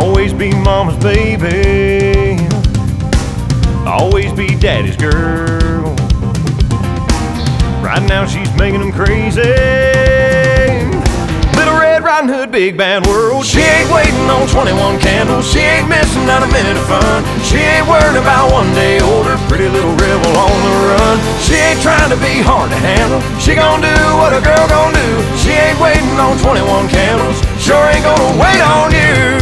Always be mama's baby, always be daddy's girl. Right now she's making them crazy. Little Red Riding Hood, big bad world. She ain't waiting on 21 candles. She ain't missing out a minute of fun. She ain't worried about one day older. Pretty little rebel on the run. She ain't trying to be hard to handle. She gon' do what a girl gon' do. She ain't waiting on 21 candles. Sure ain't gonna wait on you.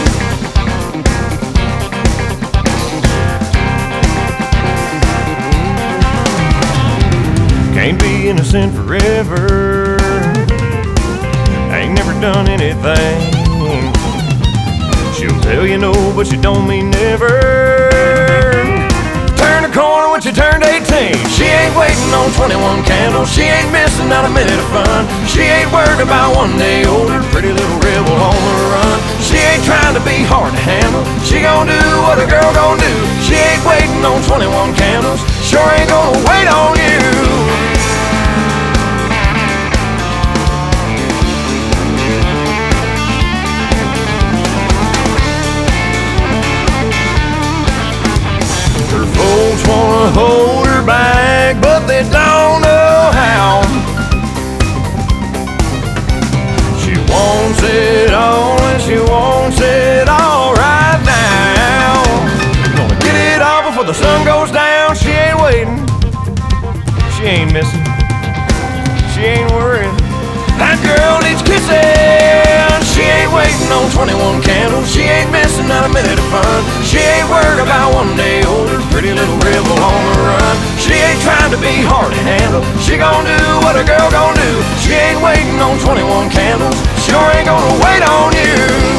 Can't be innocent forever. Ain't never done anything. She'll tell you no, but she don't mean never. Turn the corner when she turned 18. She ain't waiting on 21 candles. She ain't missing out a minute of fun. She ain't worried about one day older. Pretty little rebel on the run. She ain't trying to be hard to handle. She gon' do what a girl gon' do. She ain't waiting on 21 candles. Sure ain't gonna wait on you. Folks wanna hold her back, but they don't know how. She wants it all, and she wants it all right now. Gonna get it all before the sun goes down. She ain't waiting, she ain't missing, she ain't worried. That girl needs kissing. She ain't waiting on 21 candles. She ain't missing out a minute of fun. She ain't worried about one day older. Pretty little rebel on the run. She ain't trying to be hard to handle. She gon' do what a girl gon' do. She ain't waiting on 21 candles. Sure ain't gonna wait on you.